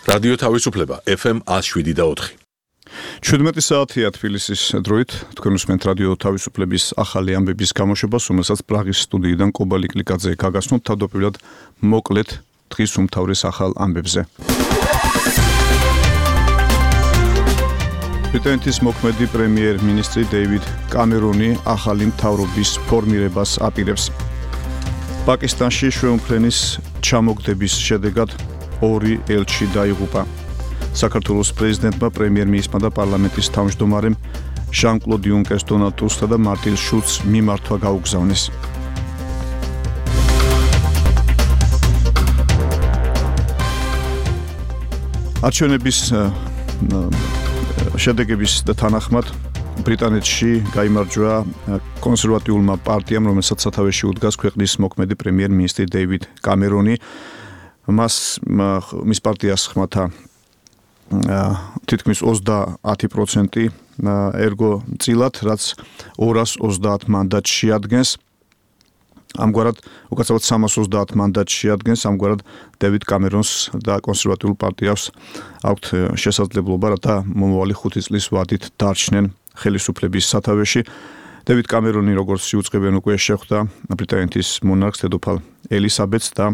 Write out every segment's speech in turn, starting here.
რადიო თავისუფლება FM 107.4. 17 საათია თბილისის დროით, თქვენ უსმენთ რადიო თავისუფლების ახალი ამბების გამოშვებას, რომელსაც პრაღის სტუდიიდან კობალი კლიკაძე გაგაცნობთ თავდაპირველად მოკლედ დღის უმთავრეს ახალ ამბებზე. ბრიტანეთის მოქმედი პრემიერ-მინისტრი დეივიდ კამერონი ახალი მთავრობის ფორმირებას აპირებს. პაკისტანში შვეულმფრენის ჩამოგდების შედეგად 2 ელჩი დაიღუპა. საქართველოს პრეზიდენტმა, პრემიერ-მინისტრმა და პარლამენტის თავმჯდომარემ ჟან-კლოდ იუნკერს, დონალდ ტუსკსა და მარტინ შულცს მიმართვა გაუგზავნეს. არჩევნების შედეგების თანახმად ბრიტანეთში გაიმარჯვა კონსერვატიულმა პარტიამ, რომელსაც სათავეში უდგას ქვეყნის მოქმედი პრემიერ-მინისტრი დეივიდ კამერონი. მის პარტიას ხმათა თითქმის 30% ერგო წილად, რაც 230 მანდატს შეადგენს. ამგვარად, უკაცრავად 330 მანდატს შეადგენს, ამგვარად დეივიდ კამერონს და კონსერვატიულ პარტიას აქვთ შესაძლებლობა, რათა მომავალი 5 წლის ვადით დარჩნენ ხელისუფლების სათავეში. დეივიდ კამერონი, როგორც იუწყებენ, უკვე შეხვდა ბრიტანეთის მონარქს დედოფალ ელისაბედს და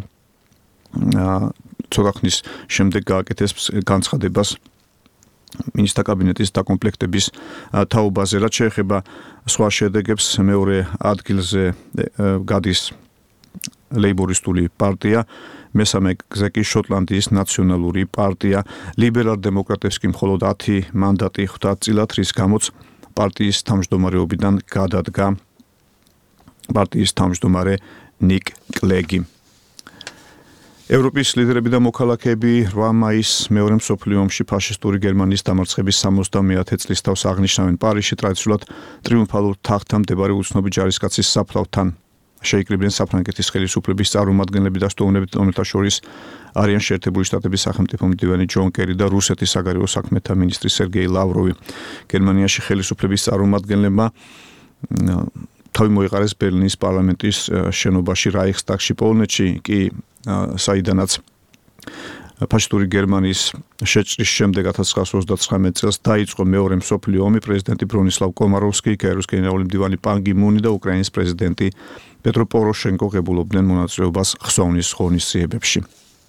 ცოტა ხნის შემდეგ გააკეთეს განცხადებას მინისტრთა კაბინეტის დაკომპლექტების თაობაზე. რაც შეეხება სხვა შედეგებს, მეორე ადგილზე გადის ლეიბორისტული პარტია, მესამეზე კი შოტლანდიის ნაციონალური პარტია. ლიბერალ-დემოკრატებს კი მხოლოდ 10 მანდატი ხვდა წილად, რის გამოც პარტიის თავმჯდომარეობიდან გადადგა პარტიის თავმჯდომარე ნიკ კლეგი. ევროპის ლიდერები და მოქალაქეები 8 მაისს მეორე მსოფლიო ომში ფაშისტური გერმანიის დამარცხების 70-ე წლის თავს აღნიშნავენ. პარიზში ტრადიციულად ტრიუმფალურ თაღთან მდებარე უცნობი ჯარისკაცის საფლავთან შეიკრიბნენ საფრანგეთის ხელისუფლების წარმომადგენლები და სტუმრები, რომელთა შორის არიან შეერთებული შტატების სახელმწიფო მდივანი ჯონ კერი და რუსეთის საგარეო საქმეთა მინისტრი სერგეი ლავროვი. გერმანიაში ხელისუფლების წარმომადგენლებმა თავი მოიყარეს ბერლინის პარლამენტის შენობაში რაიხსტაგში. პოლონეთში კი საიდანაც ფაშისტური გერმანიის შეჭრის შემდეგ 1939 წელს დაიწყო მეორე მსოფლიო ომი, პრეზიდენტი ბრონისლავ კომაროვსკი, კაიროს გენერალური მდივანი პან გი მუნი და უკრაინის პრეზიდენტი პეტრო პოროშენკო ღებულობდნენ მონაწილეობას ხსოვნის ღონისძიებებში.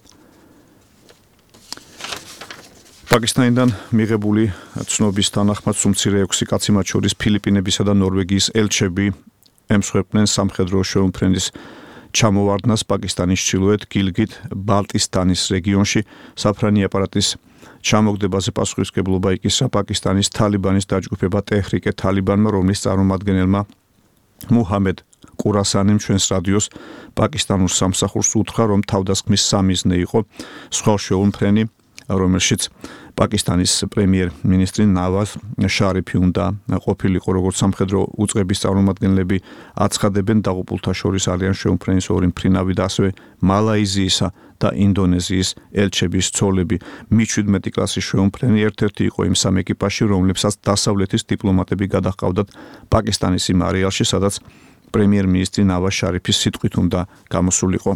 პაკისტანიდან მიღებული ცნობის თანახმად სუმცირე 6 კაცი, მათ შორის ფილიპინებისა და ნორვეგიის ელჩები ემსხვერპლნენ სამხედრო შვეულმფრენის ჩამოვარდნას პაკისტანის ჩრდილოეთ გილგიტ ბალტისტანის რეგიონში. საფრანი აპარატის ჩამოგდებაზე პასუხისმგებლობა იკისრა პაკისტანის თალიბანის დაჯგუფება ტეჰრიკე თალიბანმა, რომლის წარმომადგენელმა მუჰამედ ყურასანიმ ჩვენს რადიოს პაკისტანურ სამსახურს უთხრა, რომ თავდასხმის სამიზნე იყო სხვა შვეულმფრენი, რომელშიც პაკისტანის პრემიერ-მინისტრი ნავაზ შარიფი უნდა ყოფილიყო. როგორც სამხედრო უწყების წარმომადგენლები აცხადებენ, დაღუპულთა შორის არიან შვეულმფრენის 2 მფრინავი და ასევე მალაიზიისა და ინდონეზიის ელჩების ცოლები. მი-17 კლასის შვეულმფრენი ერთ-ერთი იყო იმ სამ ეკიპაჟში, რომლებსაც დასავლეთის დიპლომატები გადაჰყავდათ პაკისტანის იმ არეალში, სადაც პრემიერ-მინისტრი ნავაზ შარიფის სიტყვით უნდა გამოსულიყო.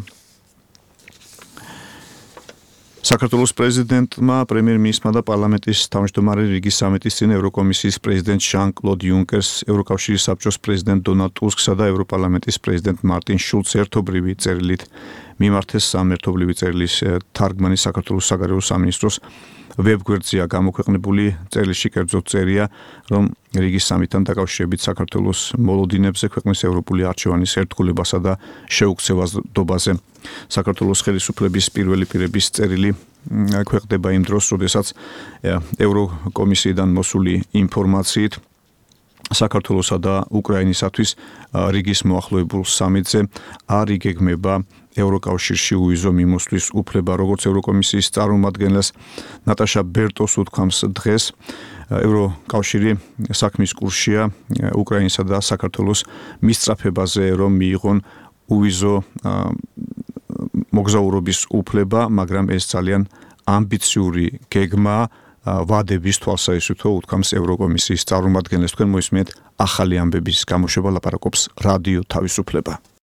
საქართველოს პრეზიდენტმა, პრემიერ-მინისტრმა და პარლამენტის თავმჯდომარე რიგის სამეთის წინ ევროკომისიის პრეზიდენტ ჟან-კლოდ იუნკერს, ევროკავშირის საბჭოს პრეზიდენტ დონალდ ტუსკსა და ევროპარლამენტის პრეზიდენტ მარტინ შულცს ერთობლივი წერილით მიმართეს. ერთობლივი წერილის თარგმანი საქართველოს საგარეო სამინისტროს ვებგვერდზეა გამოქვეყნებული. წერილში კერძოდ წერია, რომ რიგის სამითთან დაკავშირებით საქართველოს მოლოდინებზე, ქვეყნის ევროპული არჩევანის ერთგულებასა და შეუქცევადობაზე. საქართველოს ხელისუფლების პირველი პირების წერილი ქვეყნდება იმ დროს, როდესაც ევროკომისიიდან მოსული ინფორმაციით საქართველოსა და უკრაინისათვის რიგის მოახლოებულ სამიტზე არ იგეგმება ევროკავშირში უვიზო მიმოსვლის უფლება. როგორც ევროკომისიის წარმომადგენლს ნატაშა ბერტოს უთქვამს დღეს, ევროკავშირი საქმის კურსშია უკრაინისა და საქართველოს მისწრაფებაზე, რომ მიიღონ უვიზო მოგზაურობის უფლება, მაგრამ ეს ძალიან ამბიციური გეგმაა ვადების თვალსაჩინო, უთქვამს ევროკომისიის წარმომადგენლს. თქვენ მოისმენთ ახალი ამბების გამოშვება, ლაპარაკობს რადიო თავისუფლება.